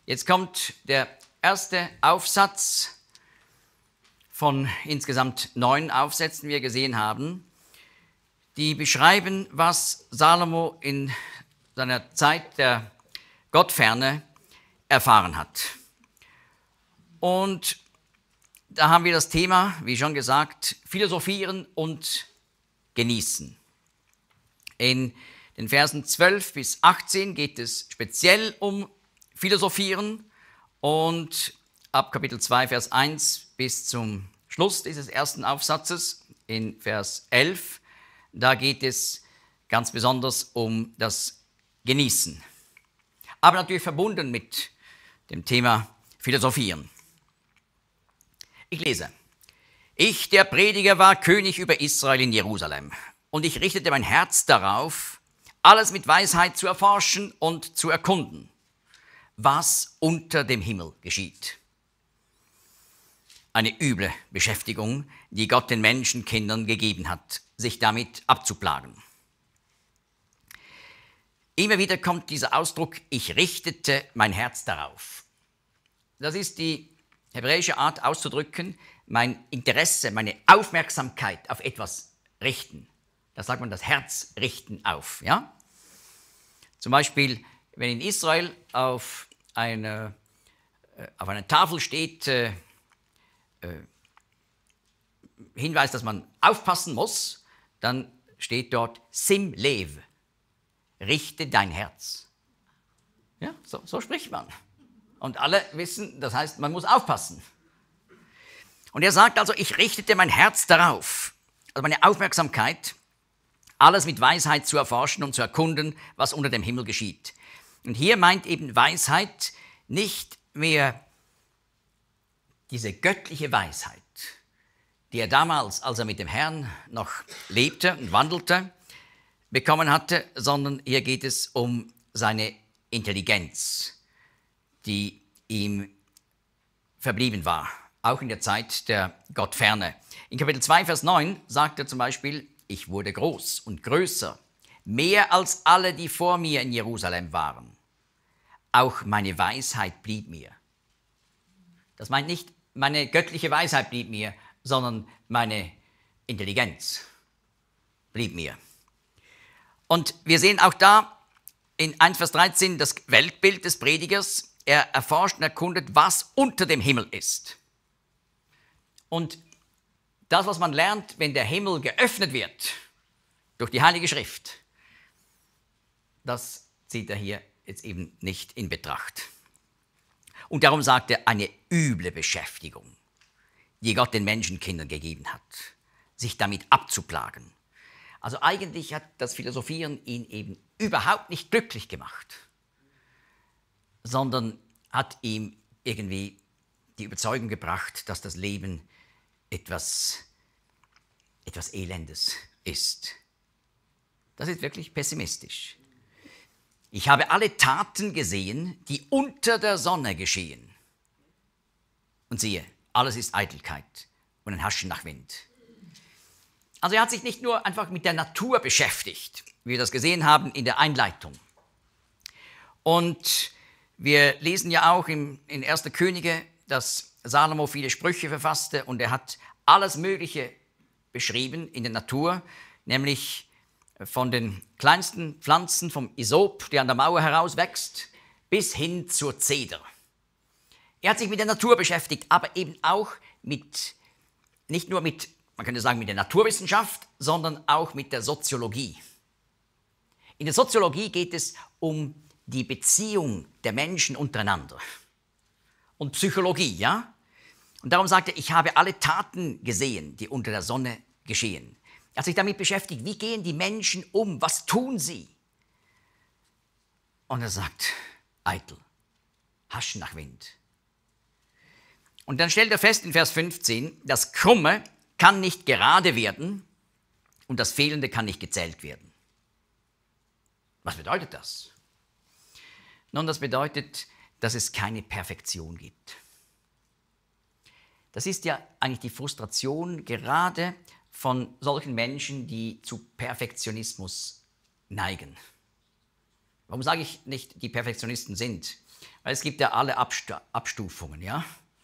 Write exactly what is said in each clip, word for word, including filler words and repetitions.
Jetzt kommt der erste Aufsatz von insgesamt neun Aufsätzen, wie wir gesehen haben, die beschreiben, was Salomo in seiner Zeit der Gottferne erfahren hat. Und da haben wir das Thema, wie schon gesagt, philosophieren und genießen. In den Versen zwölf bis achtzehn geht es speziell um Philosophieren und ab Kapitel zwei, Vers eins bis zum Schluss dieses ersten Aufsatzes in Vers elf, da geht es ganz besonders um das Genießen. Aber natürlich verbunden mit dem Thema Philosophieren. Ich lese. Ich, der Prediger, war König über Israel in Jerusalem, und ich richtete mein Herz darauf, alles mit Weisheit zu erforschen und zu erkunden, was unter dem Himmel geschieht. Eine üble Beschäftigung, die Gott den Menschenkindern gegeben hat, sich damit abzuplagen. Immer wieder kommt dieser Ausdruck, ich richtete mein Herz darauf. Das ist die hebräische Art auszudrücken, mein Interesse, meine Aufmerksamkeit auf etwas richten. Da sagt man das Herz richten auf. Ja? Zum Beispiel, wenn in Israel auf einer, auf einer Tafel steht, äh, äh, Hinweis, dass man aufpassen muss, dann steht dort Sim Lev, richte dein Herz. Ja, so, so spricht man. Und alle wissen, das heißt, man muss aufpassen. Und er sagt also, ich richtete mein Herz darauf, also meine Aufmerksamkeit, alles mit Weisheit zu erforschen und zu erkunden, was unter dem Himmel geschieht. Und hier meint eben Weisheit nicht mehr diese göttliche Weisheit, die er damals, als er mit dem Herrn noch lebte und wandelte, bekommen hatte, sondern hier geht es um seine Intelligenz, die ihm verblieben war, auch in der Zeit der Gottferne. In Kapitel zwei, Vers neun sagt er zum Beispiel, ich wurde groß und größer, mehr als alle, die vor mir in Jerusalem waren. Auch meine Weisheit blieb mir. Das meint nicht, meine göttliche Weisheit blieb mir, sondern meine Intelligenz blieb mir. Und wir sehen auch da in eins, Vers dreizehn das Weltbild des Predigers. Er erforscht und erkundet, was unter dem Himmel ist. Und das, was man lernt, wenn der Himmel geöffnet wird durch die Heilige Schrift, das zieht er hier jetzt eben nicht in Betracht. Und darum sagt er, eine üble Beschäftigung, die Gott den Menschenkindern gegeben hat, sich damit abzuplagen. Also eigentlich hat das Philosophieren ihn eben überhaupt nicht glücklich gemacht, sondern hat ihm irgendwie die Überzeugung gebracht, dass das Leben etwas, etwas Elendes ist. Das ist wirklich pessimistisch. Ich habe alle Taten gesehen, die unter der Sonne geschehen. Und siehe, alles ist Eitelkeit und ein Haschen nach Wind. Also er hat sich nicht nur einfach mit der Natur beschäftigt, wie wir das gesehen haben in der Einleitung. Und wir lesen ja auch im, in erster Könige, dass Salomo viele Sprüche verfasste und er hat alles Mögliche beschrieben in der Natur, nämlich von den kleinsten Pflanzen, vom Isop, der an der Mauer herauswächst, bis hin zur Zeder. Er hat sich mit der Natur beschäftigt, aber eben auch mit, nicht nur mit, man könnte sagen, mit der Naturwissenschaft, sondern auch mit der Soziologie. In der Soziologie geht es um die Beziehung der Menschen untereinander und Psychologie, ja? Und darum sagt er, ich habe alle Taten gesehen, die unter der Sonne geschehen. Er hat sich damit beschäftigt, wie gehen die Menschen um, was tun sie? Und er sagt, eitel, haschen nach Wind. Und dann stellt er fest in Vers fünfzehn, das Krumme kann nicht gerade werden und das Fehlende kann nicht gezählt werden. Was bedeutet das? Nun, das bedeutet, dass es keine Perfektion gibt. Das ist ja eigentlich die Frustration gerade von solchen Menschen, die zu Perfektionismus neigen. Warum sage ich nicht, die Perfektionisten sind? Weil es gibt ja alle Abstu Abstufungen, ja.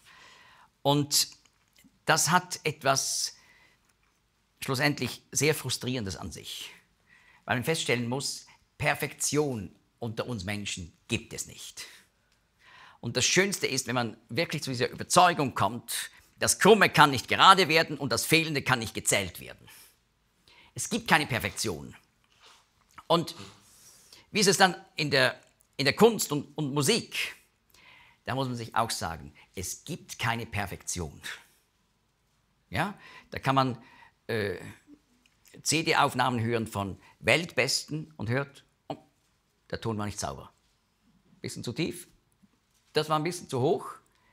Und das hat etwas schlussendlich sehr Frustrierendes an sich, weil man feststellen muss, Perfektion unter uns Menschen gibt es nicht. Und das Schönste ist, wenn man wirklich zu dieser Überzeugung kommt, das Krumme kann nicht gerade werden und das Fehlende kann nicht gezählt werden. Es gibt keine Perfektion. Und wie ist es dann in der, in der Kunst und, und Musik? Da muss man sich auch sagen, es gibt keine Perfektion. Ja? Da kann man äh, C D-Aufnahmen hören von Weltbesten und hört, oh, der Ton war nicht sauber. Bisschen zu tief, das war ein bisschen zu hoch.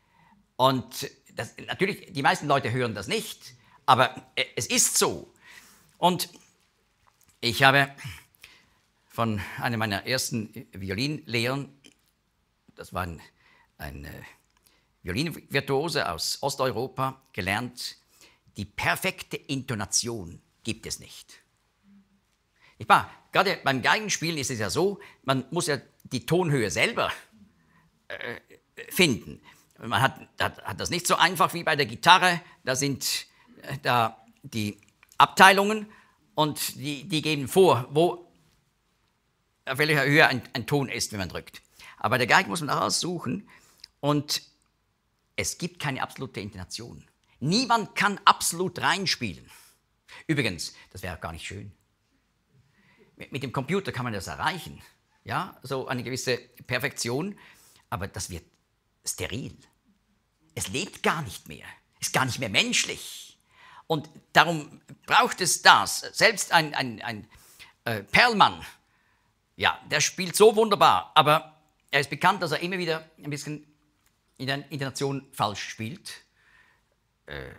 Und das, natürlich, die meisten Leute hören das nicht, aber äh, es ist so. Und ich habe von einem meiner ersten Violinlehrern, das war ein, ein äh, Violinvirtuose aus Osteuropa, gelernt, die perfekte Intonation gibt es nicht. Ich war, gerade beim Geigenspielen ist es ja so, man muss ja die Tonhöhe selber äh, finden. Man hat, hat, hat das nicht so einfach wie bei der Gitarre, da sind äh, da die Abteilungen und die, die geben vor, wo, auf welcher Höhe ein, ein Ton ist, wenn man drückt. Aber bei der Geige muss man alles suchen und es gibt keine absolute Intonation. Niemand kann absolut reinspielen. Übrigens, das wäre gar nicht schön. Mit, mit dem Computer kann man das erreichen, ja, so eine gewisse Perfektion, aber das wird steril. Es lebt gar nicht mehr, ist gar nicht mehr menschlich. Und darum braucht es das. Selbst ein, ein, ein äh, Perlmann, ja, der spielt so wunderbar, aber er ist bekannt, dass er immer wieder ein bisschen in der Intonation falsch spielt. Äh,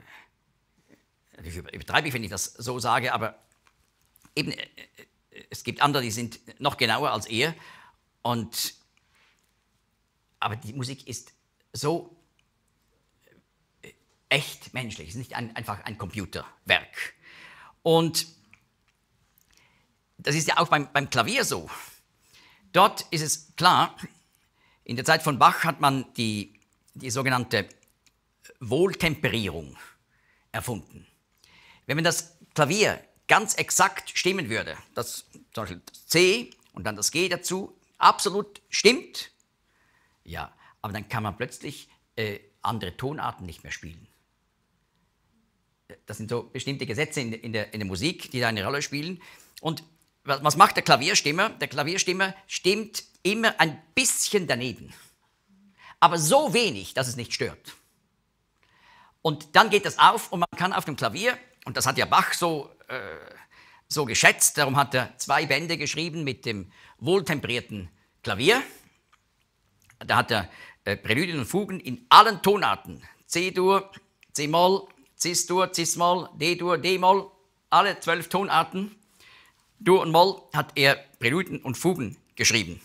ich übertreibe ich, wenn ich das so sage, aber eben, äh, es gibt andere, die sind noch genauer als er. Und, aber die Musik ist so äh, echt menschlich, es ist nicht ein, einfach ein Computerwerk. Und das ist ja auch beim, beim Klavier so. Dort ist es klar, in der Zeit von Bach hat man die, die sogenannte Wohltemperierung erfunden. Wenn man das Klavier ganz exakt stimmen würde, das, zum Beispiel das C und dann das G dazu, absolut stimmt, ja, aber dann kann man plötzlich äh, andere Tonarten nicht mehr spielen. Das sind so bestimmte Gesetze in, in, der, in der Musik, die da eine Rolle spielen. Und was macht der Klavierstimmer? Der Klavierstimmer stimmt immer ein bisschen daneben, aber so wenig, dass es nicht stört. Und dann geht das auf und man kann auf dem Klavier, und das hat ja Bach so, äh, so geschätzt, darum hat er zwei Bände geschrieben mit dem wohltemperierten Klavier. Da hat er äh, Präludien und Fugen in allen Tonarten, C-Dur, C-Moll, Cis-Dur, Cis-Moll, D-Dur, D-Moll, alle zwölf Tonarten, Dur und Moll, hat er Präludien und Fugen geschrieben.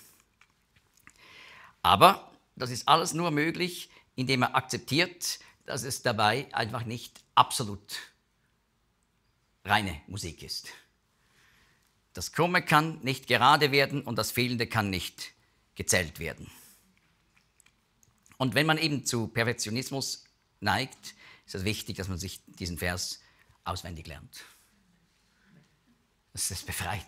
Aber das ist alles nur möglich, indem er akzeptiert, dass es dabei einfach nicht absolut reine Musik ist. Das Krumme kann nicht gerade werden und das Fehlende kann nicht gezählt werden. Und wenn man eben zu Perfektionismus neigt, ist es wichtig, dass man sich diesen Vers auswendig lernt. Das ist befreit.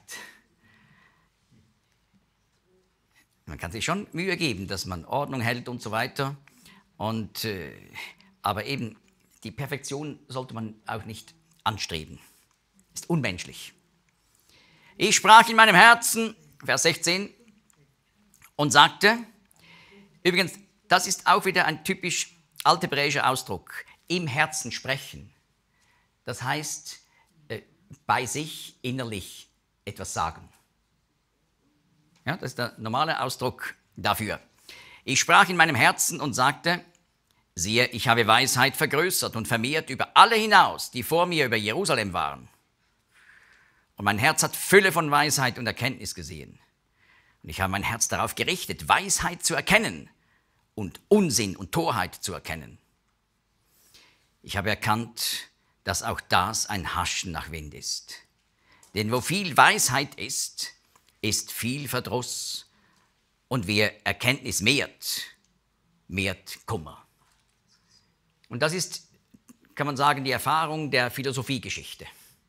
Man kann sich schon Mühe geben, dass man Ordnung hält und so weiter. Und, äh, aber eben die Perfektion sollte man auch nicht anstreben. Ist unmenschlich. Ich sprach in meinem Herzen, Vers sechzehn, und sagte, übrigens, das ist auch wieder ein typisch althebräischer Ausdruck, im Herzen sprechen. Das heißt, äh, bei sich innerlich etwas sagen. Ja, das ist der normale Ausdruck dafür. Ich sprach in meinem Herzen und sagte, siehe, ich habe Weisheit vergrößert und vermehrt über alle hinaus, die vor mir über Jerusalem waren. Und mein Herz hat Fülle von Weisheit und Erkenntnis gesehen. Und ich habe mein Herz darauf gerichtet, Weisheit zu erkennen und Unsinn und Torheit zu erkennen. Ich habe erkannt, dass auch das ein Haschen nach Wind ist. Denn wo viel Weisheit ist, ist viel Verdruss. Und wer Erkenntnis mehrt, mehrt Kummer. Und das ist, kann man sagen, die Erfahrung der Philosophiegeschichte.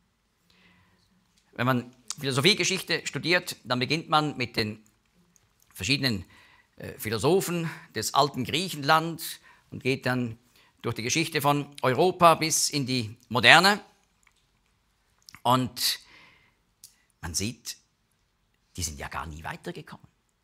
Wenn man Philosophiegeschichte studiert, dann beginnt man mit den verschiedenen äh, Philosophen des alten Griechenland und geht dann durch die Geschichte von Europa bis in die Moderne. Und man sieht, die sind ja gar nie weitergekommen.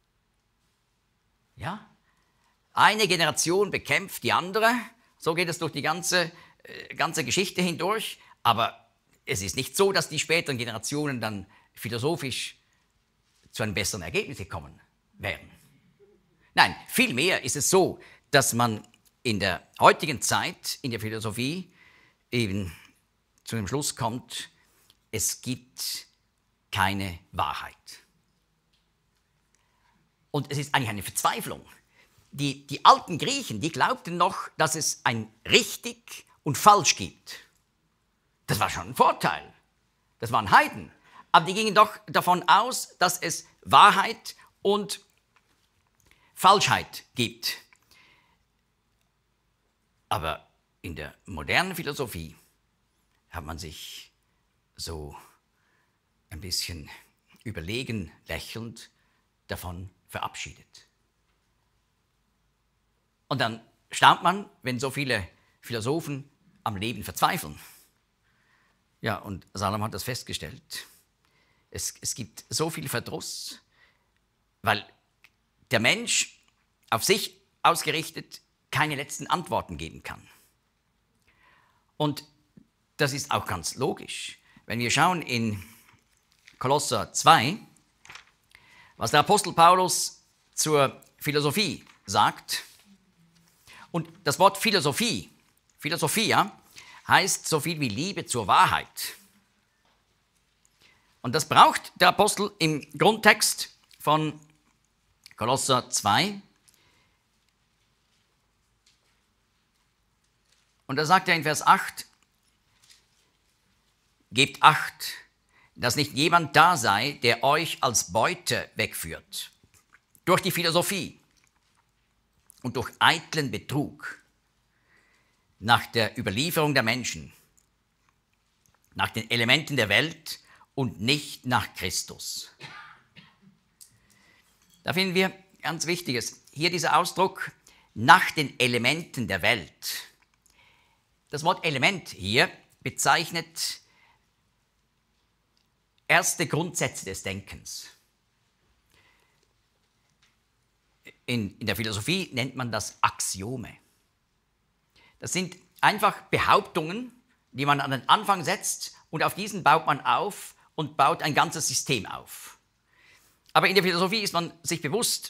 Ja? Eine Generation bekämpft die andere, so geht es durch die ganze, äh, ganze Geschichte hindurch, aber es ist nicht so, dass die späteren Generationen dann philosophisch zu einem besseren Ergebnis gekommen wären. Nein, vielmehr ist es so, dass man in der heutigen Zeit in der Philosophie eben zu dem Schluss kommt, es gibt keine Wahrheit. Und es ist eigentlich eine Verzweiflung. Die, die alten Griechen, die glaubten noch, dass es ein richtig und falsch gibt. Das war schon ein Vorteil. Das waren Heiden. Aber die gingen doch davon aus, dass es Wahrheit und Falschheit gibt. Aber in der modernen Philosophie hat man sich so ein bisschen überlegen, lächelnd davon verabschiedet. Und dann staunt man, wenn so viele Philosophen am Leben verzweifeln. Ja, und Salomon hat das festgestellt. Es, es gibt so viel Verdruss, weil der Mensch auf sich ausgerichtet keine letzten Antworten geben kann. Und das ist auch ganz logisch. Wenn wir schauen in Kolosser zwei, was der Apostel Paulus zur Philosophie sagt, und das Wort Philosophie, Philosophia, heißt so viel wie Liebe zur Wahrheit. Und das braucht der Apostel im Grundtext von Kolosser zwei. Und da sagt er in Vers acht, gebt Acht, dass nicht jemand da sei, der euch als Beute wegführt, durch die Philosophie und durch eitlen Betrug, nach der Überlieferung der Menschen, nach den Elementen der Welt und nicht nach Christus. Da finden wir ganz Wichtiges. Hier dieser Ausdruck, nach den Elementen der Welt. Das Wort Element hier bezeichnet erste Grundsätze des Denkens. In, in der Philosophie nennt man das Axiome. Das sind einfach Behauptungen, die man an den Anfang setzt und auf diesen baut man auf und baut ein ganzes System auf. Aber in der Philosophie ist man sich bewusst,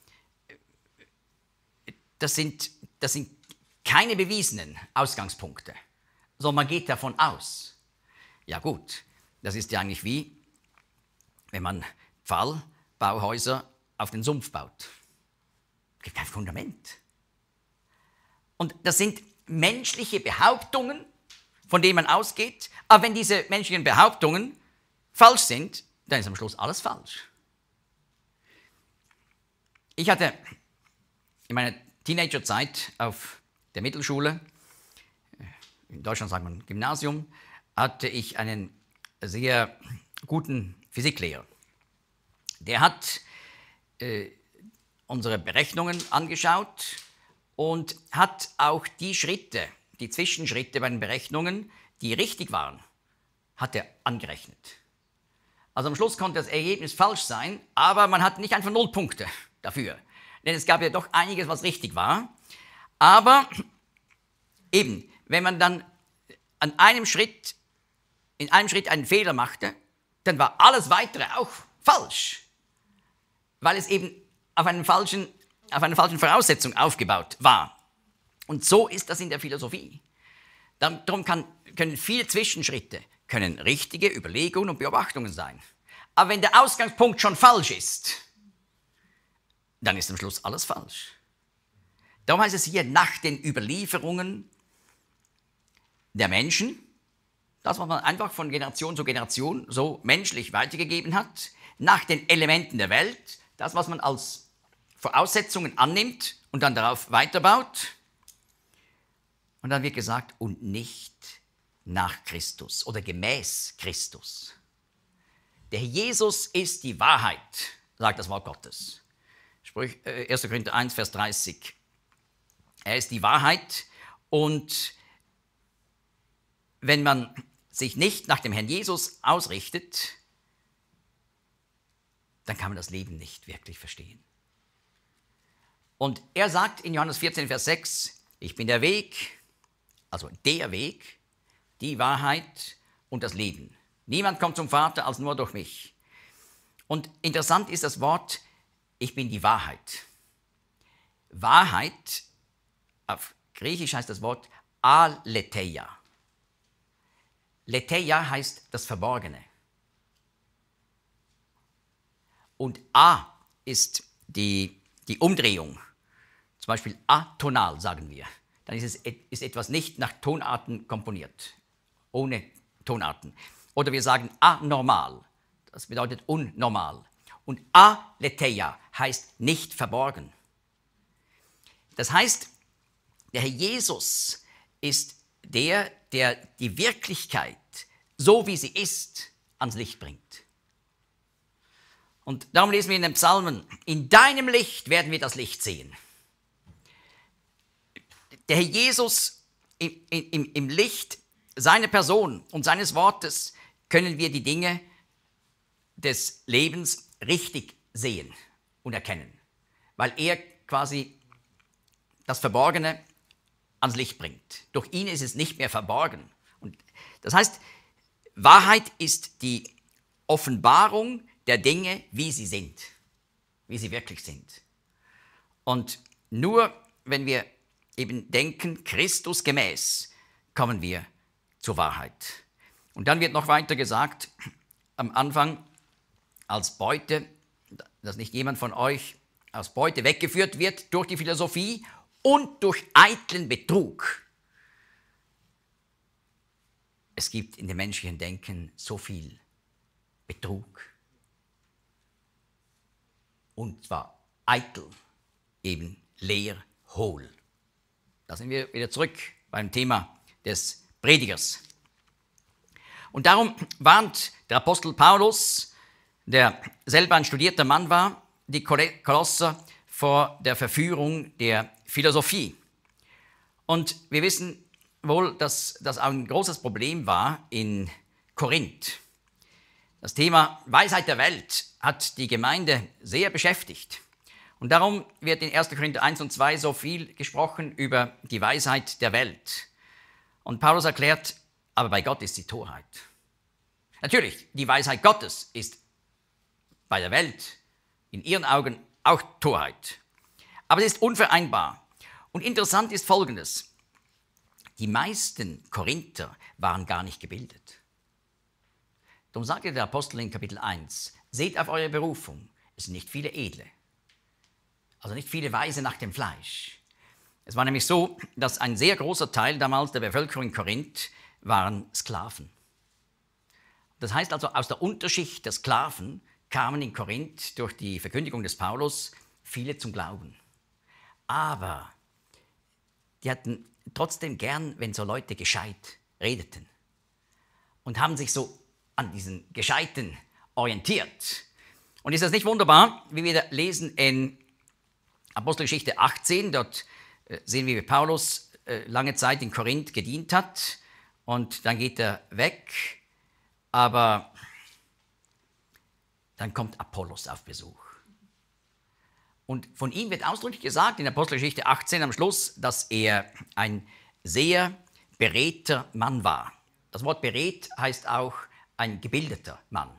das sind, das sind keine bewiesenen Ausgangspunkte, sondern man geht davon aus. Ja gut, das ist ja eigentlich wie, wenn man Pfahlbauhäuser auf den Sumpf baut. Es gibt kein Fundament. Und das sind menschliche Behauptungen, von denen man ausgeht, aber wenn diese menschlichen Behauptungen falsch sind, dann ist am Schluss alles falsch. Ich hatte in meiner Teenagerzeit auf der Mittelschule, in Deutschland sagt man Gymnasium, hatte ich einen sehr guten Physiklehrer. Der hat äh, unsere Berechnungen angeschaut und hat auch die Schritte, die Zwischenschritte bei den Berechnungen, die richtig waren, hat er angerechnet. Also am Schluss konnte das Ergebnis falsch sein, aber man hat nicht einfach null Punkte dafür. Denn es gab ja doch einiges, was richtig war. Aber eben, wenn man dann an einem Schritt, in einem Schritt einen Fehler machte, dann war alles Weitere auch falsch. Weil es eben auf, einen falschen, auf einer falschen Voraussetzung aufgebaut war. Und so ist das in der Philosophie. Darum kann, können viele Zwischenschritte können richtige Überlegungen und Beobachtungen sein. Aber wenn der Ausgangspunkt schon falsch ist, dann ist am Schluss alles falsch. Darum heißt es hier, nach den Überlieferungen der Menschen, das, was man einfach von Generation zu Generation so menschlich weitergegeben hat, nach den Elementen der Welt, das, was man als Voraussetzungen annimmt und dann darauf weiterbaut. Und dann wird gesagt, und nicht nach Christus oder gemäß Christus. Der Herr Jesus ist die Wahrheit, sagt das Wort Gottes. Sprüch, äh, erster Korinther eins, Vers dreißig. Er ist die Wahrheit, und wenn man sich nicht nach dem Herrn Jesus ausrichtet, dann kann man das Leben nicht wirklich verstehen. Und er sagt in Johannes vierzehn, Vers sechs, ich bin der Weg, also der Weg, die Wahrheit und das Leben. Niemand kommt zum Vater als nur durch mich. Und interessant ist das Wort, ich bin die Wahrheit. Wahrheit, auf Griechisch heißt das Wort aletheia. Letheia heißt das Verborgene. Und A ist die, die Umdrehung. Zum Beispiel atonal, sagen wir. Dann ist, es, ist etwas nicht nach Tonarten komponiert, ohne Tonarten. Oder wir sagen anormal, das bedeutet unnormal. Und aletheia heißt nicht verborgen. Das heißt, der Herr Jesus ist der, der die Wirklichkeit, so wie sie ist, ans Licht bringt. Und darum lesen wir in den Psalmen, in deinem Licht werden wir das Licht sehen. Der Herr Jesus im, im, im Licht seiner Person und seines Wortes können wir die Dinge des Lebens richtig sehen und erkennen, weil er quasi das Verborgene ans Licht bringt. Durch ihn ist es nicht mehr verborgen. Und das heißt, Wahrheit ist die Offenbarung der Dinge, wie sie sind, wie sie wirklich sind. Und nur wenn wir eben denken, Christus gemäß, kommen wir zur Wahrheit. Und dann wird noch weiter gesagt, am Anfang, als Beute, dass nicht jemand von euch als Beute weggeführt wird durch die Philosophie und durch eitlen Betrug. Es gibt in dem menschlichen Denken so viel Betrug. Und zwar eitel, eben leer, hohl. Da sind wir wieder zurück beim Thema des Predigers. Und darum warnt der Apostel Paulus, der selber ein studierter Mann war, die Kolosser vor der Verführung der Philosophie. Und wir wissen wohl, dass das auch ein großes Problem war in Korinth. Das Thema Weisheit der Welt hat die Gemeinde sehr beschäftigt. Und darum wird in erster Korinther eins und zwei so viel gesprochen über die Weisheit der Welt. Und Paulus erklärt, aber bei Gott ist sie Torheit. Natürlich, die Weisheit Gottes ist bei der Welt in ihren Augen auch Torheit. Aber sie ist unvereinbar. Und interessant ist Folgendes. Die meisten Korinther waren gar nicht gebildet. Darum sagte der Apostel in Kapitel eins, seht auf eure Berufung, es sind nicht viele Edle, also nicht viele Weise nach dem Fleisch. Es war nämlich so, dass ein sehr großer Teil damals der Bevölkerung in Korinth waren Sklaven. Das heißt also, aus der Unterschicht der Sklaven kamen in Korinth durch die Verkündigung des Paulus viele zum Glauben. Aber die hatten trotzdem gern, wenn so Leute gescheit redeten und haben sich so an diesen Gescheiten orientiert. Und ist das nicht wunderbar, wie wir lesen in Apostelgeschichte achtzehn, dort sehen wir, wie Paulus lange Zeit in Korinth gedient hat und dann geht er weg, aber dann kommt Apollos auf Besuch. Und von ihm wird ausdrücklich gesagt in Apostelgeschichte achtzehn am Schluss, dass er ein sehr beredter Mann war. Das Wort beredt heißt auch ein gebildeter Mann.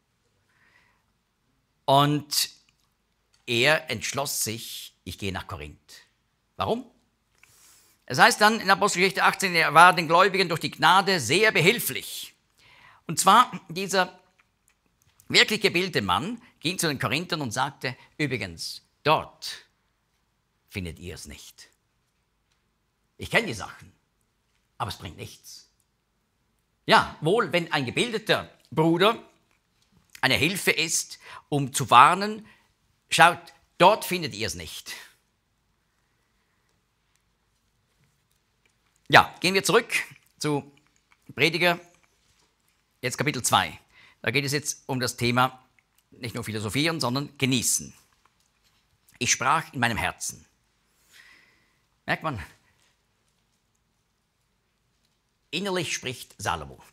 Und er entschloss sich, ich gehe nach Korinth. Warum? Es heißt dann in Apostelgeschichte achtzehn, er war den Gläubigen durch die Gnade sehr behilflich. Und zwar dieser wirklich gebildete Mann ging zu den Korinthern und sagte, übrigens, dort findet ihr es nicht. Ich kenne die Sachen, aber es bringt nichts. Ja, wohl, wenn ein gebildeter Bruder eine Hilfe ist, um zu warnen, schaut, Dort findet ihr es nicht. Ja, gehen wir zurück zu Prediger, jetzt Kapitel zwei. Da geht es jetzt um das Thema nicht nur philosophieren, sondern genießen. Ich sprach in meinem Herzen. Merkt man, innerlich spricht Salomo.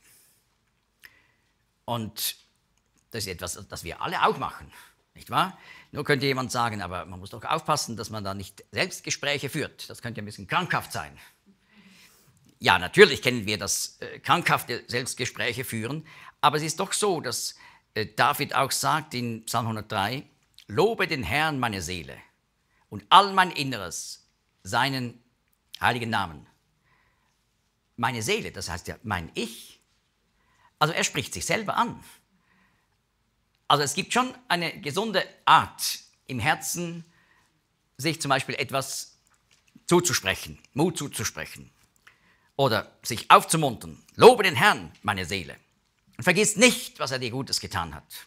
Und das ist etwas, das wir alle auch machen, nicht wahr? Nur könnte jemand sagen, aber man muss doch aufpassen, dass man da nicht Selbstgespräche führt. Das könnte ein bisschen krankhaft sein. Ja, natürlich kennen wir das äh, krankhafte Selbstgespräche führen, aber es ist doch so, dass äh, David auch sagt in Psalm hundertdrei, lobe den Herrn meine Seele und all mein Inneres, seinen heiligen Namen. Meine Seele, das heißt ja mein Ich. Also er spricht sich selber an. Also es gibt schon eine gesunde Art im Herzen, sich zum Beispiel etwas zuzusprechen, Mut zuzusprechen. Oder sich aufzumuntern. Lobe den Herrn, meine Seele. Und vergiss nicht, was er dir Gutes getan hat.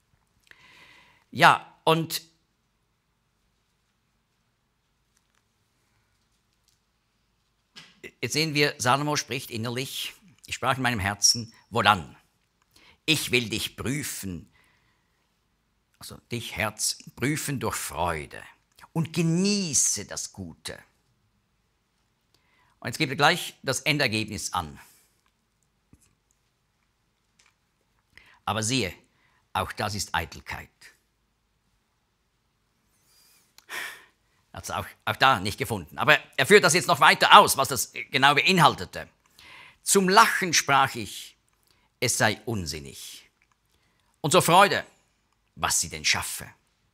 Ja, und jetzt sehen wir, Salomo spricht innerlich, ich sprach in meinem Herzen, wohlan? Ich will dich prüfen, also dich, Herz, prüfen durch Freude und genieße das Gute. Und jetzt gibt er gleich das Endergebnis an. Aber siehe, auch das ist Eitelkeit. Er hat es auch, auch da nicht gefunden. Aber er führt das jetzt noch weiter aus, was das genau beinhaltete. Zum Lachen sprach ich, es sei unsinnig. Und zur Freude, was sie denn schaffe.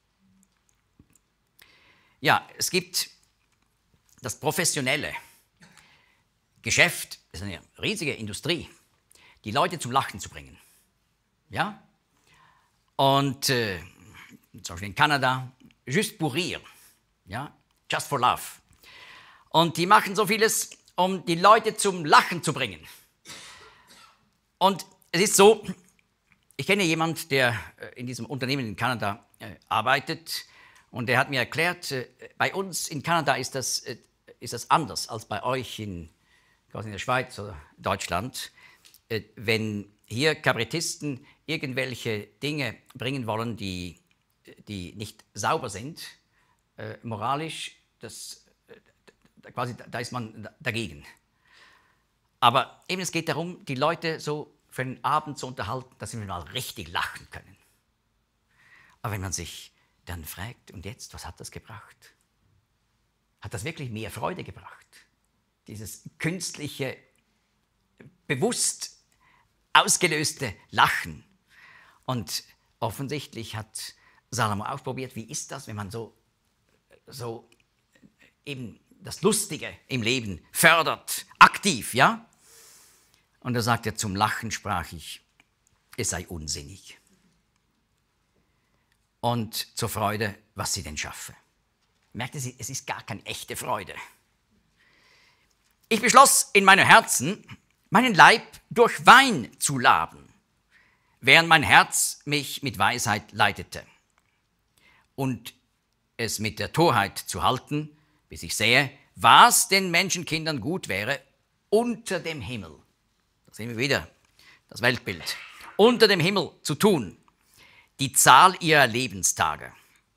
Ja, es gibt das Professionelle. Geschäft ist eine riesige Industrie, die Leute zum Lachen zu bringen. Ja? Und äh, zum Beispiel in Kanada, Juste pour rire, ja? Just for love. Und die machen so vieles, um die Leute zum Lachen zu bringen. Und es ist so, ich kenne jemanden, der in diesem Unternehmen in Kanada äh, arbeitet und der hat mir erklärt, äh, bei uns in Kanada ist das, äh, ist das anders als bei euch in in der Schweiz oder Deutschland, äh, wenn hier Kabarettisten irgendwelche Dinge bringen wollen, die, die nicht sauber sind, äh, moralisch, das, äh, quasi, da ist man dagegen. Aber eben es geht darum, die Leute so für einen Abend zu unterhalten, dass sie mal richtig lachen können. Aber wenn man sich dann fragt, und jetzt, was hat das gebracht? Hat das wirklich mehr Freude gebracht? Dieses künstliche, bewusst ausgelöste Lachen. Und offensichtlich hat Salomo auch probiert, wie ist das, wenn man so, so eben das Lustige im Leben fördert, aktiv, ja? Und da sagt er, zum Lachen sprach ich, es sei unsinnig. Und zur Freude, was sie denn schaffe. Merkt ihr, es ist gar keine echte Freude. Ich beschloss in meinem Herzen, meinen Leib durch Wein zu laben, während mein Herz mich mit Weisheit leitete und es mit der Torheit zu halten, bis ich sähe, was den Menschenkindern gut wäre, unter dem Himmel. Da sehen wir wieder das Weltbild. Unter dem Himmel zu tun, die Zahl ihrer Lebenstage.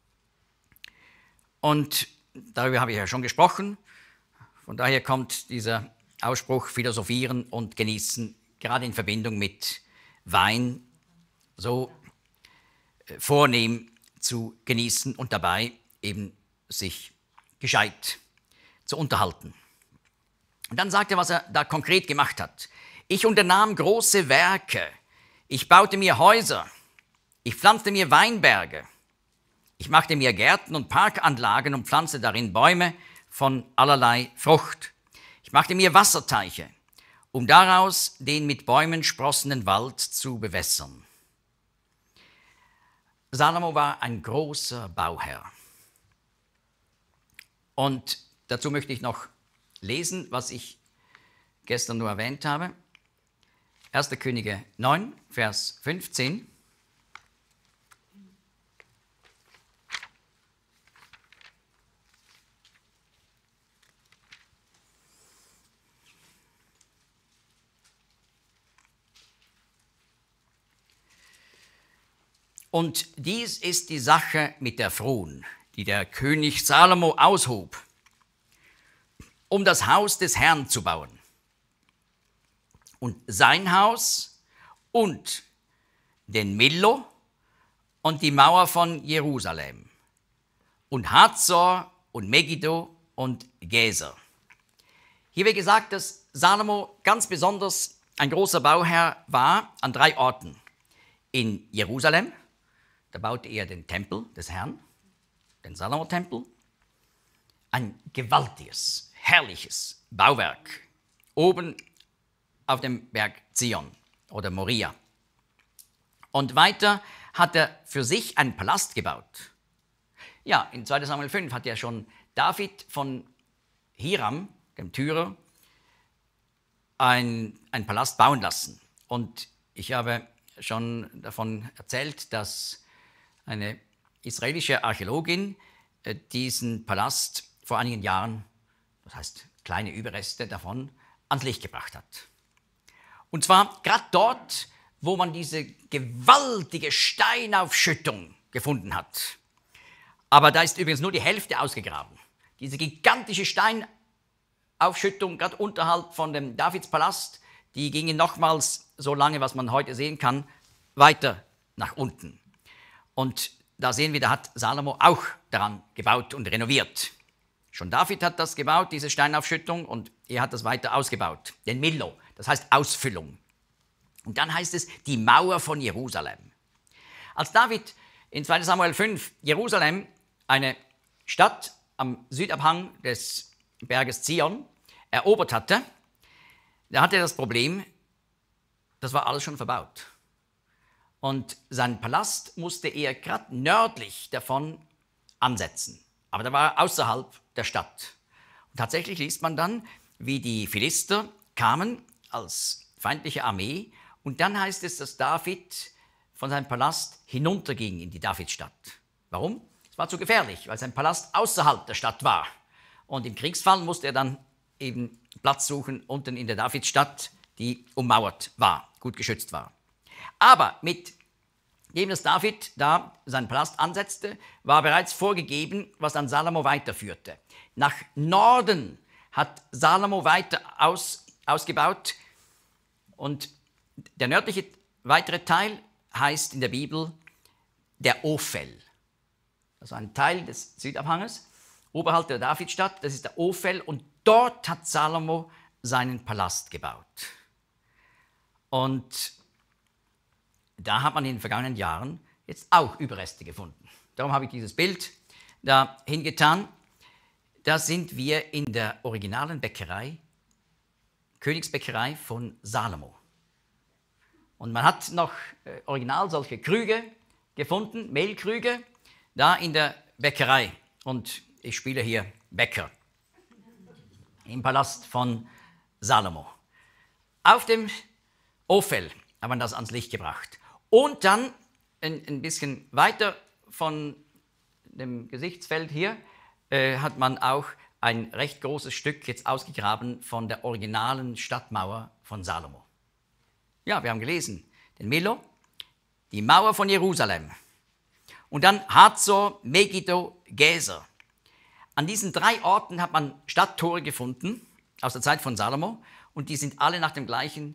Und darüber habe ich ja schon gesprochen. Von daher kommt dieser Ausspruch philosophieren und genießen gerade in Verbindung mit Wein so vornehm zu genießen und dabei eben sich gescheit zu unterhalten. Und dann sagt er, was er da konkret gemacht hat. Ich unternahm große Werke, ich baute mir Häuser, ich pflanzte mir Weinberge, ich machte mir Gärten und Parkanlagen und pflanzte darin Bäume von allerlei Frucht. Ich machte mir Wasserteiche, um daraus den mit Bäumen sprossenden Wald zu bewässern. Salomo war ein großer Bauherr. Und dazu möchte ich noch lesen, was ich gestern nur erwähnt habe. erster Könige neun, Vers fünfzehn. Und dies ist die Sache mit der Fron, die der König Salomo aushob, um das Haus des Herrn zu bauen. Und sein Haus und den Millo und die Mauer von Jerusalem und Hazor und Megiddo und Gezer. Hier wird gesagt, dass Salomo ganz besonders ein großer Bauherr war an drei Orten. In Jerusalem, da baute er den Tempel des Herrn, den Salomo-Tempel, ein gewaltiges, herrliches Bauwerk, oben auf dem Berg Zion oder Moria. Und weiter hat er für sich einen Palast gebaut. Ja, in zweiter Samuel fünf hat ja schon David von Hiram, dem Tyrer, ein, einen Palast bauen lassen. Und ich habe schon davon erzählt, dass eine israelische Archäologin äh, diesen Palast vor einigen Jahren, das heißt kleine Überreste davon, ans Licht gebracht hat. Und zwar gerade dort, wo man diese gewaltige Steinaufschüttung gefunden hat. Aber da ist übrigens nur die Hälfte ausgegraben. Diese gigantische Steinaufschüttung, gerade unterhalb von dem Davidspalast, die ging nochmals so lange, was man heute sehen kann, weiter nach unten. Und da sehen wir, da hat Salomo auch daran gebaut und renoviert. Schon David hat das gebaut, diese Steinaufschüttung, und er hat das weiter ausgebaut. Den Millo, das heißt Ausfüllung. Und dann heißt es die Mauer von Jerusalem. Als David in zweiter Samuel fünf Jerusalem, eine Stadt am Südabhang des Berges Zion, erobert hatte, da hatte er das Problem, das war alles schon verbaut. Und seinen Palast musste er gerade nördlich davon ansetzen. Aber da war er außerhalb der Stadt. Und tatsächlich liest man dann, wie die Philister kamen als feindliche Armee. Und dann heißt es, dass David von seinem Palast hinunterging in die Davidstadt. Warum? Es war zu gefährlich, weil sein Palast außerhalb der Stadt war. Und im Kriegsfall musste er dann eben Platz suchen unten in der Davidstadt, die ummauert war, gut geschützt war. Aber mit dem, dass David da seinen Palast ansetzte, war bereits vorgegeben, was dann Salomo weiterführte. Nach Norden hat Salomo weiter aus, ausgebaut, und der nördliche weitere Teil heißt in der Bibel der Ophel. Also ein Teil des Südabhanges, oberhalb der Davidstadt, das ist der Ophel, und dort hat Salomo seinen Palast gebaut. Und da hat man in den vergangenen Jahren jetzt auch Überreste gefunden. Darum habe ich dieses Bild da hingetan. Da sind wir in der originalen Bäckerei, Königsbäckerei von Salomo. Und man hat noch äh, original solche Krüge gefunden, Mehlkrüge, da in der Bäckerei. Und ich spiele hier Bäcker im Palast von Salomo. Auf dem Ophel hat man das ans Licht gebracht. Und dann ein, ein bisschen weiter von dem Gesichtsfeld hier äh, hat man auch ein recht großes Stück jetzt ausgegraben von der originalen Stadtmauer von Salomo. Ja, wir haben gelesen, den Millo, die Mauer von Jerusalem und dann Hazor, Megiddo, Gezer. An diesen drei Orten hat man Stadttore gefunden aus der Zeit von Salomo, und die sind alle nach dem gleichen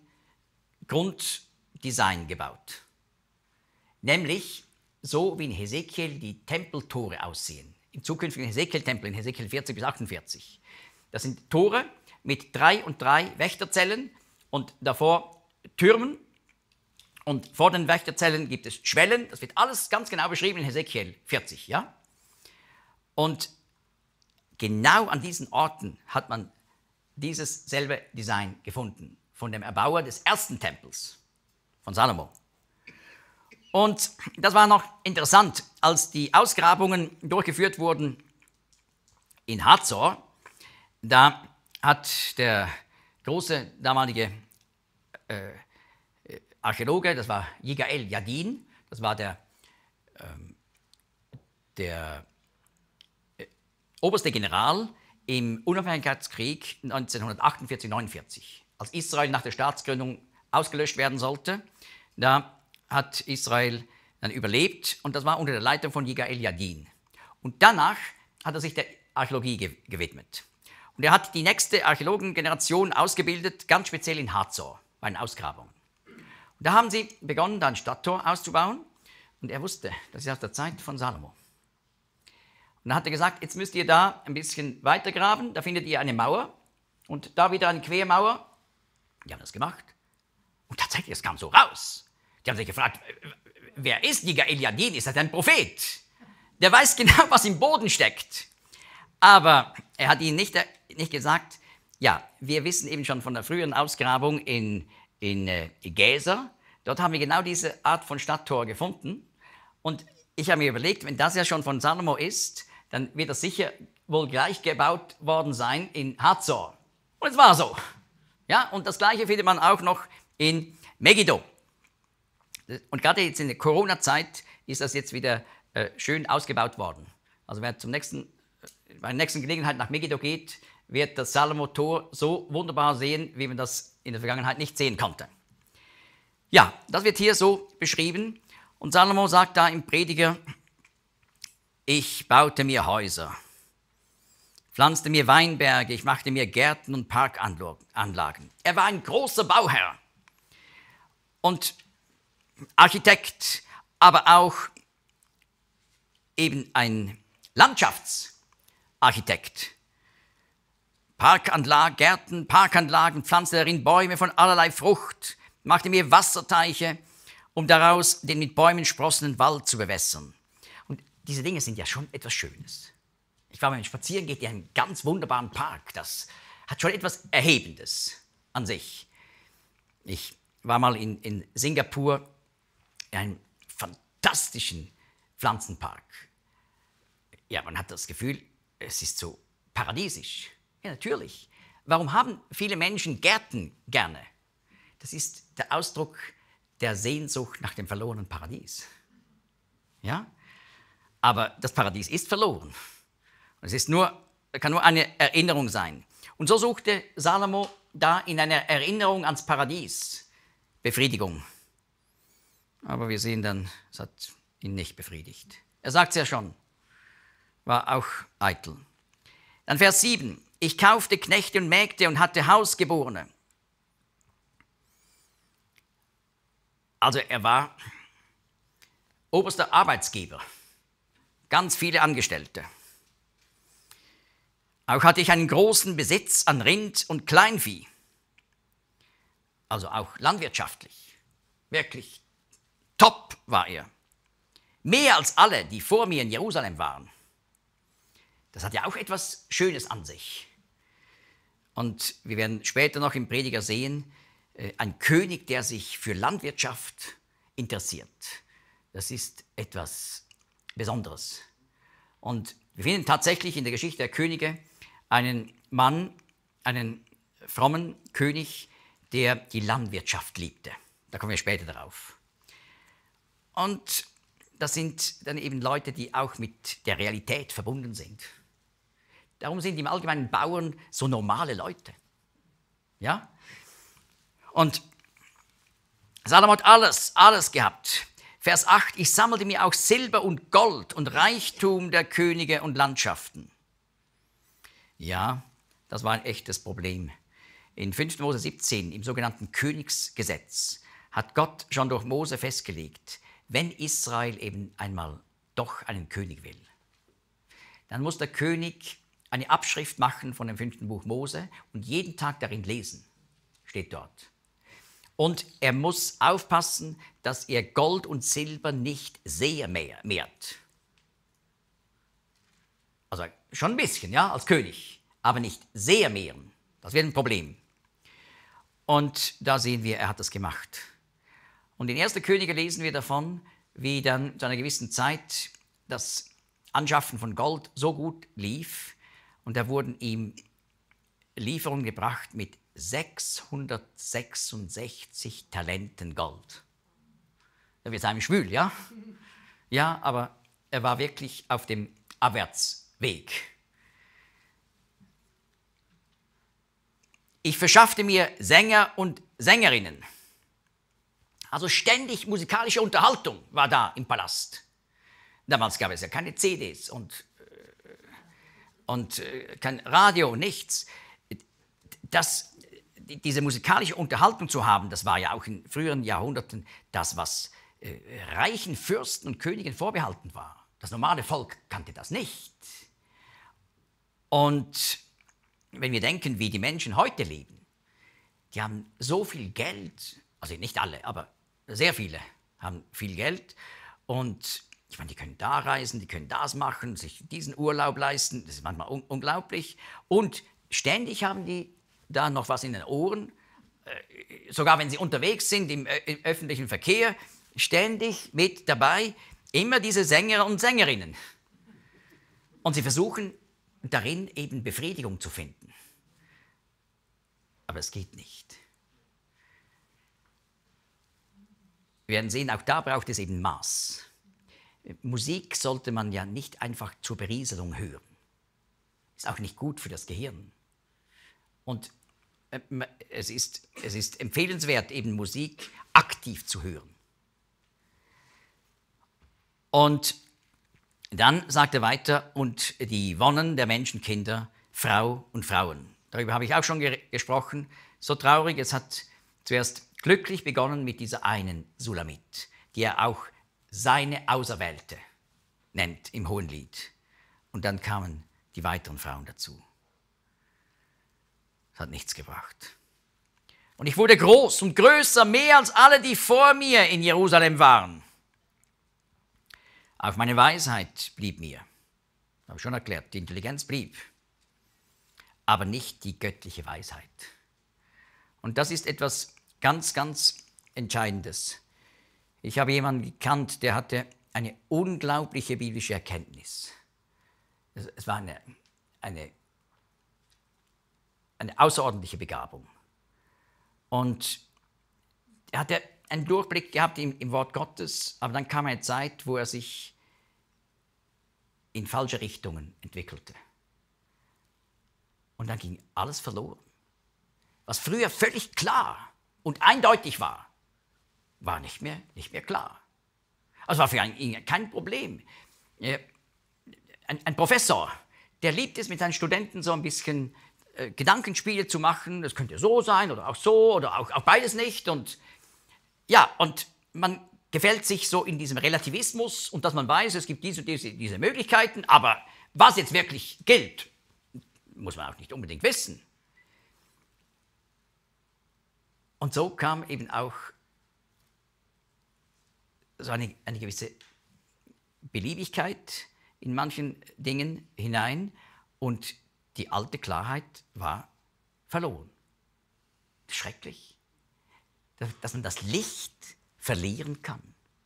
Grunddesign gebaut. Nämlich so, wie in Hesekiel die Tempeltore aussehen. Im zukünftigen Hesekiel-Tempel, in Hesekiel vierzig bis achtundvierzig. Das sind Tore mit drei und drei Wächterzellen und davor Türmen. Und vor den Wächterzellen gibt es Schwellen. Das wird alles ganz genau beschrieben in Hesekiel vierzig. Ja? Und genau an diesen Orten hat man dieses selbe Design gefunden von dem Erbauer des ersten Tempels von Salomo. Und das war noch interessant, als die Ausgrabungen durchgeführt wurden in Hazor. Da hat der große damalige äh, Archäologe, das war Yigael Yadin, das war der, ähm, der äh, oberste General im Unabhängigkeitskrieg neunzehnhundertachtundvierzig neunundvierzig, als Israel nach der Staatsgründung ausgelöscht werden sollte. Da hat Israel dann überlebt und das war unter der Leitung von Yigael Yadin. Und danach hat er sich der Archäologie ge gewidmet. Und er hat die nächste Archäologengeneration ausgebildet, ganz speziell in Hazor, bei den Ausgrabungen. Und da haben sie begonnen, da ein Stadttor auszubauen und er wusste, das ist aus der Zeit von Salomo. Und dann hat er gesagt, jetzt müsst ihr da ein bisschen weiter graben, da findet ihr eine Mauer und da wieder eine Quermauer. Die haben das gemacht und tatsächlich, es kam so raus. Die haben sich gefragt, wer ist Yigael Yadin? Ist das ein Prophet? Der weiß genau, was im Boden steckt. Aber er hat ihnen nicht, nicht gesagt, ja, wir wissen eben schon von der früheren Ausgrabung in, in äh, Gezer, dort haben wir genau diese Art von Stadttor gefunden. Und ich habe mir überlegt, wenn das ja schon von Salomo ist, dann wird das sicher wohl gleich gebaut worden sein in Hazor. Und es war so. Ja, und das Gleiche findet man auch noch in Megiddo. Und gerade jetzt in der Corona-Zeit ist das jetzt wieder äh, schön ausgebaut worden. Also wer zum nächsten, bei der nächsten Gelegenheit nach Megiddo geht, wird das Salomo-Tor so wunderbar sehen, wie man das in der Vergangenheit nicht sehen konnte. Ja, das wird hier so beschrieben. Und Salomo sagt da im Prediger, ich baute mir Häuser, pflanzte mir Weinberge, ich machte mir Gärten und Parkanlagen. Er war ein großer Bauherr und Architekt, aber auch eben ein Landschaftsarchitekt. Parkanlagen, Gärten, Parkanlagen, pflanzte darin Bäume von allerlei Frucht, machte mir Wasserteiche, um daraus den mit Bäumen sprossenden Wald zu bewässern. Und diese Dinge sind ja schon etwas Schönes. Ich war, wenn man spazieren geht, in einem ganz wunderbaren Park. Das hat schon etwas Erhebendes an sich. Ich war mal in, in Singapur in einem fantastischen Pflanzenpark. Ja, man hat das Gefühl, es ist so paradiesisch. Ja, natürlich. Warum haben viele Menschen Gärten gerne? Das ist der Ausdruck der Sehnsucht nach dem verlorenen Paradies. Ja? Aber das Paradies ist verloren. Und es ist nur, kann nur eine Erinnerung sein. Und so suchte Salomo da in einer Erinnerung ans Paradies Befriedigung. Aber wir sehen dann, es hat ihn nicht befriedigt. Er sagt es ja schon, war auch eitel. Dann Vers sieben. Ich kaufte Knechte und Mägde und hatte Hausgeborene. Also er war oberster Arbeitsgeber, ganz viele Angestellte. Auch hatte ich einen großen Besitz an Rind und Kleinvieh, also auch landwirtschaftlich, wirklich top war er. Mehr als alle, die vor mir in Jerusalem waren. Das hat ja auch etwas Schönes an sich. Und wir werden später noch im Prediger sehen, ein König, der sich für Landwirtschaft interessiert. Das ist etwas Besonderes. Und wir finden tatsächlich in der Geschichte der Könige einen Mann, einen frommen König, der die Landwirtschaft liebte. Da kommen wir später darauf. Und das sind dann eben Leute, die auch mit der Realität verbunden sind. Darum sind im Allgemeinen Bauern so normale Leute. Ja? Und Salomo hat alles, alles gehabt. Vers acht, ich sammelte mir auch Silber und Gold und Reichtum der Könige und Landschaften. Ja, das war ein echtes Problem. In fünften Mose siebzehn, im sogenannten Königsgesetz, hat Gott schon durch Mose festgelegt, wenn Israel eben einmal doch einen König will, dann muss der König eine Abschrift machen von dem fünften Buch Mose und jeden Tag darin lesen, steht dort. Und er muss aufpassen, dass er Gold und Silber nicht sehr mehrt. Also schon ein bisschen, ja, als König, aber nicht sehr mehren. Das wird ein Problem. Und da sehen wir, er hat das gemacht. Und in erster Könige lesen wir davon, wie dann zu einer gewissen Zeit das Anschaffen von Gold so gut lief und da wurden ihm Lieferungen gebracht mit sechshundertsechsundsechzig Talenten Gold. Da wird es einem schwül, ja? Ja, aber er war wirklich auf dem Abwärtsweg. Ich verschaffte mir Sänger und Sängerinnen. Also ständig musikalische Unterhaltung war da im Palast. Damals gab es ja keine C Ds und, und kein Radio, nichts. Das, diese musikalische Unterhaltung zu haben, das war ja auch in früheren Jahrhunderten das, was äh, reichen Fürsten und Königen vorbehalten war. Das normale Volk kannte das nicht. Und wenn wir denken, wie die Menschen heute leben, die haben so viel Geld, also nicht alle, aber sehr viele haben viel Geld und ich meine, die können da reisen, die können das machen, sich diesen Urlaub leisten, das ist manchmal un unglaublich und ständig haben die da noch was in den Ohren, äh, sogar wenn sie unterwegs sind im, äh, im öffentlichen Verkehr, ständig mit dabei, immer diese Sänger und Sängerinnen. Und sie versuchen darin eben Befriedigung zu finden. Aber es geht nicht. Wir werden sehen, auch da braucht es eben Maß. Musik sollte man ja nicht einfach zur Berieselung hören. Ist auch nicht gut für das Gehirn. Und äh, es ist, es ist empfehlenswert, eben Musik aktiv zu hören. Und dann sagt er weiter, und die Wonnen der Menschenkinder, Frau und Frauen. Darüber habe ich auch schon ge gesprochen. So traurig, es hat zuerst glücklich begonnen mit dieser einen Sulamit, die er auch seine Auserwählte nennt im Hohenlied. Und dann kamen die weiteren Frauen dazu. Es hat nichts gebracht. Und ich wurde groß und größer, mehr als alle, die vor mir in Jerusalem waren. Auch meine Weisheit blieb mir. Das habe ich schon erklärt, die Intelligenz blieb. Aber nicht die göttliche Weisheit. Und das ist etwas ganz, ganz Entscheidendes. Ich habe jemanden gekannt, der hatte eine unglaubliche biblische Erkenntnis. Es war eine, eine, eine außerordentliche Begabung. Und er hatte einen Durchblick gehabt im, im Wort Gottes, aber dann kam eine Zeit, wo er sich in falsche Richtungen entwickelte. Und dann ging alles verloren. Was früher völlig klar und eindeutig war, war nicht mehr, nicht mehr klar. Also war für ihn kein Problem. Ein, ein Professor, der liebt es, mit seinen Studenten so ein bisschen äh, Gedankenspiele zu machen. Das könnte so sein oder auch so oder auch, auch beides nicht. Und ja, und man gefällt sich so in diesem Relativismus und dass man weiß, es gibt diese und diese, diese Möglichkeiten, aber was jetzt wirklich gilt, muss man auch nicht unbedingt wissen. Und so kam eben auch so eine, eine gewisse Beliebigkeit in manchen Dingen hinein und die alte Klarheit war verloren. Schrecklich, dass, dass man das Licht verlieren kann.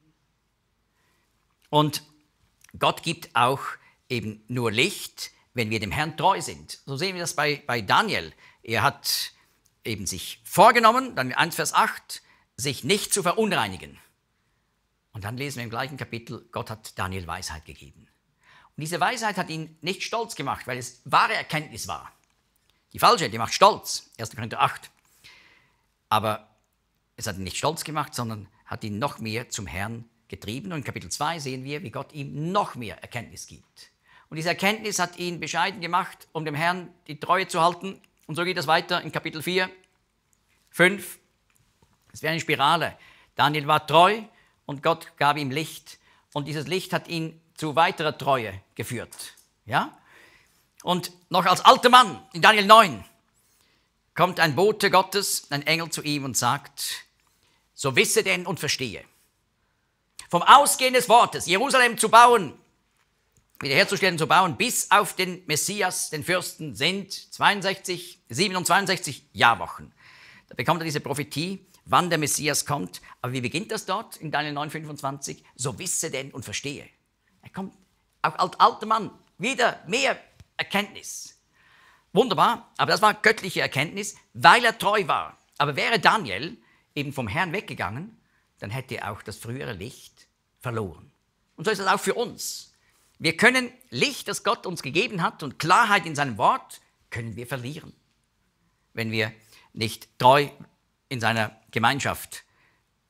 Und Gott gibt auch eben nur Licht, wenn wir dem Herrn treu sind. So sehen wir das bei, bei Daniel. Er hat eben sich vorgenommen, dann eins Vers acht, sich nicht zu verunreinigen. Und dann lesen wir im gleichen Kapitel, Gott hat Daniel Weisheit gegeben. Und diese Weisheit hat ihn nicht stolz gemacht, weil es wahre Erkenntnis war. Die falsche, die macht stolz, erster Korinther acht. Aber es hat ihn nicht stolz gemacht, sondern hat ihn noch mehr zum Herrn getrieben. Und in Kapitel zwei sehen wir, wie Gott ihm noch mehr Erkenntnis gibt. Und diese Erkenntnis hat ihn bescheiden gemacht, um dem Herrn die Treue zu halten. Und so geht es weiter in Kapitel vier, fünf. Es wäre eine Spirale. Daniel war treu und Gott gab ihm Licht. Und dieses Licht hat ihn zu weiterer Treue geführt. Ja? Und noch als alter Mann, in Daniel neun, kommt ein Bote Gottes, ein Engel zu ihm und sagt, so wisse denn und verstehe. Vom Ausgehen des Wortes, Jerusalem zu bauen, wiederherzustellen, zu bauen, bis auf den Messias, den Fürsten, sind zweiundsechzig, siebenundzwanzig Jahrwochen. Da bekommt er diese Prophetie, wann der Messias kommt. Aber wie beginnt das dort in Daniel neun, fünfundzwanzig? So wisse denn und verstehe. Er kommt, auch als alter Mann, wieder mehr Erkenntnis. Wunderbar, aber das war göttliche Erkenntnis, weil er treu war. Aber wäre Daniel eben vom Herrn weggegangen, dann hätte er auch das frühere Licht verloren. Und so ist es auch für uns. Wir können Licht, das Gott uns gegeben hat, und Klarheit in seinem Wort, können wir verlieren, wenn wir nicht treu in seiner Gemeinschaft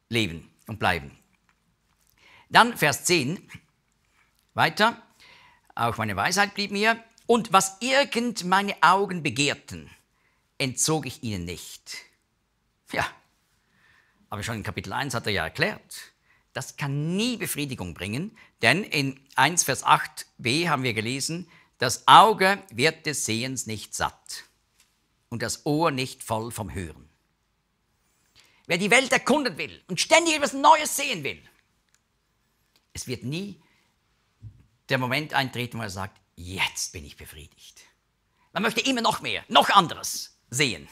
leben und bleiben. Dann Vers zehn, weiter, auch meine Weisheit blieb mir, und was irgend meine Augen begehrten, entzog ich ihnen nicht. Ja, aber schon in Kapitel eins hat er ja erklärt, das kann nie Befriedigung bringen, denn in eins Vers acht b haben wir gelesen, das Auge wird des Sehens nicht satt und das Ohr nicht voll vom Hören. Wer die Welt erkunden will und ständig etwas Neues sehen will, es wird nie der Moment eintreten, wo er sagt, jetzt bin ich befriedigt. Man möchte immer noch mehr, noch anderes sehen.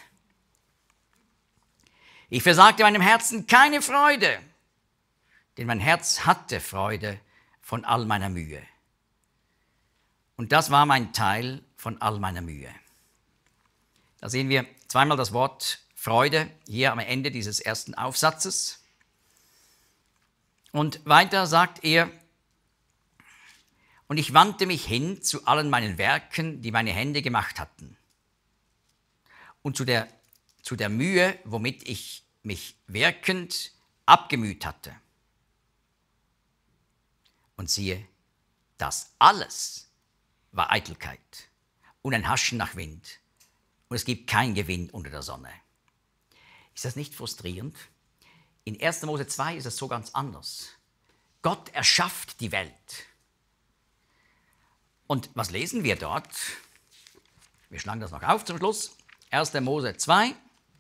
Ich versagte meinem Herzen keine Freude, denn mein Herz hatte Freude von all meiner Mühe. Und das war mein Teil von all meiner Mühe. Da sehen wir zweimal das Wort Freude hier am Ende dieses ersten Aufsatzes. Und weiter sagt er, und ich wandte mich hin zu allen meinen Werken, die meine Hände gemacht hatten, und zu der, zu der Mühe, womit ich mich wirkend abgemüht hatte. Und siehe, das alles war Eitelkeit und ein Haschen nach Wind, und es gibt kein Gewinn unter der Sonne. Ist das nicht frustrierend? In erster Mose zwei ist es so ganz anders. Gott erschafft die Welt. Und was lesen wir dort? Wir schlagen das noch auf zum Schluss. erster Mose zwei.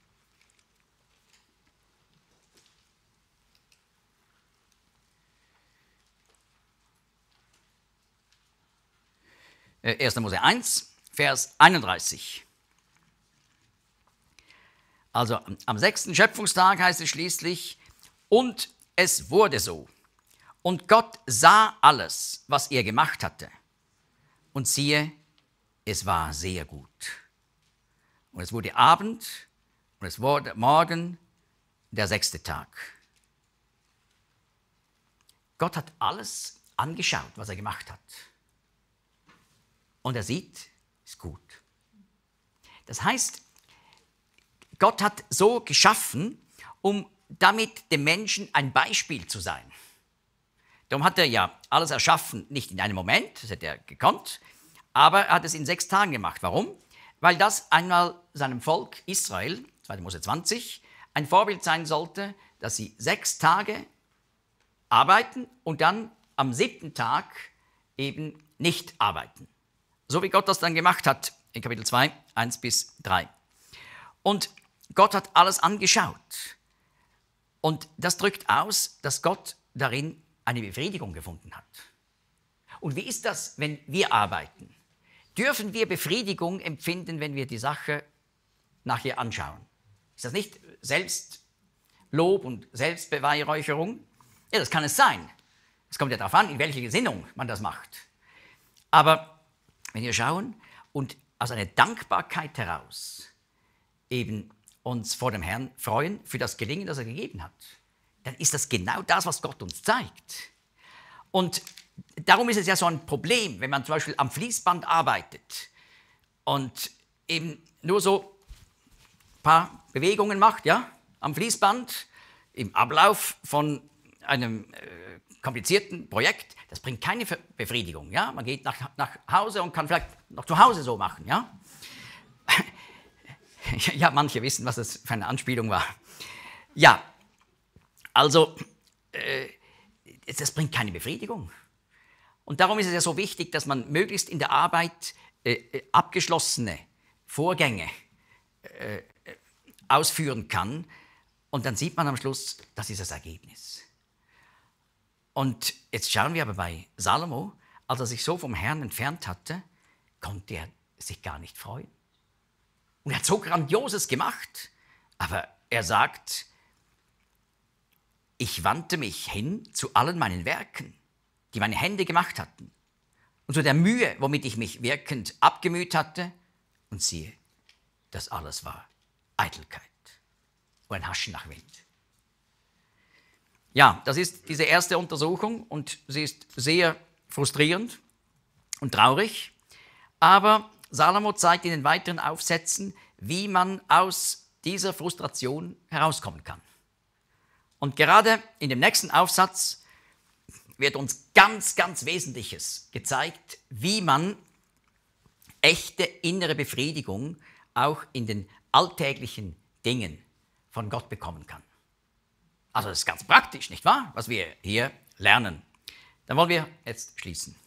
erster Mose eins, Vers einunddreißig. Also am sechsten Schöpfungstag heißt es schließlich, und es wurde so. Und Gott sah alles, was er gemacht hatte. Und siehe, es war sehr gut. Und es wurde Abend und es wurde Morgen, der sechste Tag. Gott hat alles angeschaut, was er gemacht hat. Und er sieht, ist gut. Das heißt, Gott hat so geschaffen, um damit dem Menschen ein Beispiel zu sein. Darum hat er ja alles erschaffen, nicht in einem Moment, das hätte er gekonnt, aber er hat es in sechs Tagen gemacht. Warum? Weil das einmal seinem Volk Israel, zweiter Mose zwanzig, ein Vorbild sein sollte, dass sie sechs Tage arbeiten und dann am siebten Tag eben nicht arbeiten. So wie Gott das dann gemacht hat in Kapitel zwei, eins bis drei. Und Gott hat alles angeschaut. Und das drückt aus, dass Gott darin eine Befriedigung gefunden hat. Und wie ist das, wenn wir arbeiten? Dürfen wir Befriedigung empfinden, wenn wir die Sache nachher anschauen? Ist das nicht Selbstlob und Selbstbeweihräucherung? Ja, das kann es sein. Es kommt ja darauf an, in welcher Gesinnung man das macht. Aber wenn wir schauen und aus einer Dankbarkeit heraus eben uns vor dem Herrn freuen für das Gelingen, das er gegeben hat, dann ist das genau das, was Gott uns zeigt. Und darum ist es ja so ein Problem, wenn man zum Beispiel am Fließband arbeitet und eben nur so ein paar Bewegungen macht, ja, am Fließband, im Ablauf von einem äh, komplizierten Projekt, das bringt keine Befriedigung, ja. Man geht nach, nach Hause und kann vielleicht noch zu Hause so machen, ja. Ja, manche wissen, was das für eine Anspielung war. Ja, also, äh, das bringt keine Befriedigung. Und darum ist es ja so wichtig, dass man möglichst in der Arbeit äh, abgeschlossene Vorgänge äh, ausführen kann. Und dann sieht man am Schluss, das ist das Ergebnis. Und jetzt schauen wir aber bei Salomo, als er sich so vom Herrn entfernt hatte, konnte er sich gar nicht freuen. Und er hat so Grandioses gemacht, aber er sagt, ich wandte mich hin zu allen meinen Werken, die meine Hände gemacht hatten, und zu der Mühe, womit ich mich wirkend abgemüht hatte, und siehe, das alles war Eitelkeit und ein Haschen nach Wind. Ja, das ist diese erste Untersuchung und sie ist sehr frustrierend und traurig, aber Salomo zeigt in den weiteren Aufsätzen, wie man aus dieser Frustration herauskommen kann. Und gerade in dem nächsten Aufsatz wird uns ganz, ganz Wesentliches gezeigt, wie man echte innere Befriedigung auch in den alltäglichen Dingen von Gott bekommen kann. Also das ist ganz praktisch, nicht wahr, was wir hier lernen. Dann wollen wir jetzt schließen.